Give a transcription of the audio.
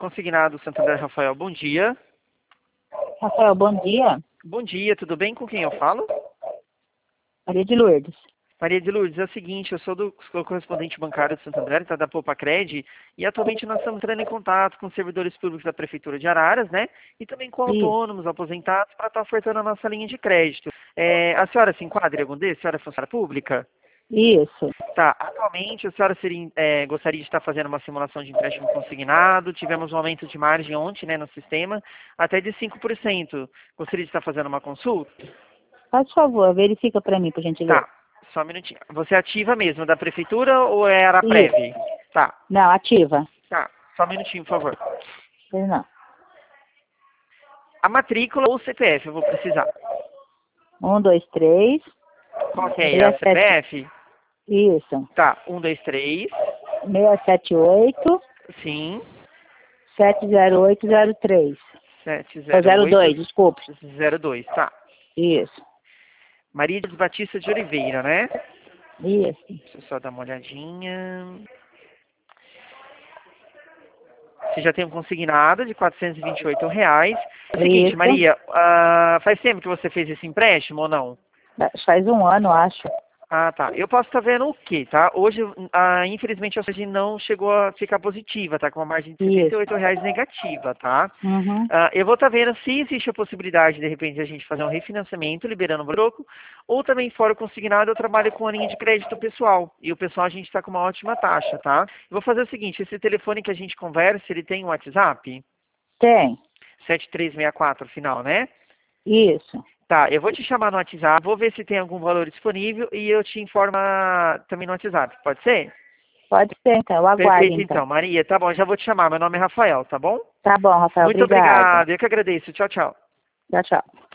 Consignado Santander, Rafael, bom dia. Rafael, bom dia. Bom dia, tudo bem? Com quem eu falo? Maria de Lourdes. Maria de Lourdes, é o seguinte, eu sou correspondente bancário do Santander, tá, da Poupa-Cred, e atualmente nós estamos entrando em contato com servidores públicos da Prefeitura de Araras, né? E também com Isso. autônomos, aposentados, para estar ofertando a nossa linha de crédito. A senhora se enquadra em algum desses? A senhora é funcionária pública? Isso. Tá, atualmente a senhora gostaria de estar fazendo uma simulação de empréstimo consignado, tivemos um aumento de margem ontem, né, no sistema, até de 5%. Gostaria de estar fazendo uma consulta? Faz favor, verifica para mim, por gentileza. Tá, só um minutinho. Você é ativa mesmo da prefeitura ou é Araprev? Tá, Não, ativa. tá, só um minutinho, por favor. Pois não. A matrícula ou o CPF eu vou precisar. 1, 2, 3. Qual que é? A CPF? Isso. Tá, 1, 2, 3. 678 Sim. 70803. 02, desculpe. 02, tá. Isso. Maria de Batista de Oliveira, né? Isso. Deixa eu só dar uma olhadinha. Você já tem um consignado de R$ 428. Seguinte, Isso. Maria, faz tempo que você fez esse empréstimo ou não? Faz um ano, acho. Ah, tá. Eu posso estar vendo o quê, tá? Hoje, infelizmente, a margem não chegou a ficar positiva, tá? Com uma margem de R$ 78 negativa, tá? Uhum. Eu vou estar vendo se existe a possibilidade, de repente, de a gente fazer um refinanciamento, liberando o troco, ou também, fora o consignado, eu trabalho com a linha de crédito pessoal. E o pessoal, a gente está com uma ótima taxa, tá? Eu vou fazer o seguinte, esse telefone que a gente conversa, ele tem um WhatsApp? Tem. 7364, final, né? Isso. Tá, eu vou te chamar no WhatsApp, vou ver se tem algum valor disponível e eu te informo também no WhatsApp, pode ser? Pode ser, então. Eu aguardo, Perfeito, então. Maria, tá bom, já vou te chamar. Meu nome é Rafael, tá bom? Tá bom, Rafael. Muito Obrigada. obrigado, eu que agradeço. Tchau, tchau. Tchau, tchau.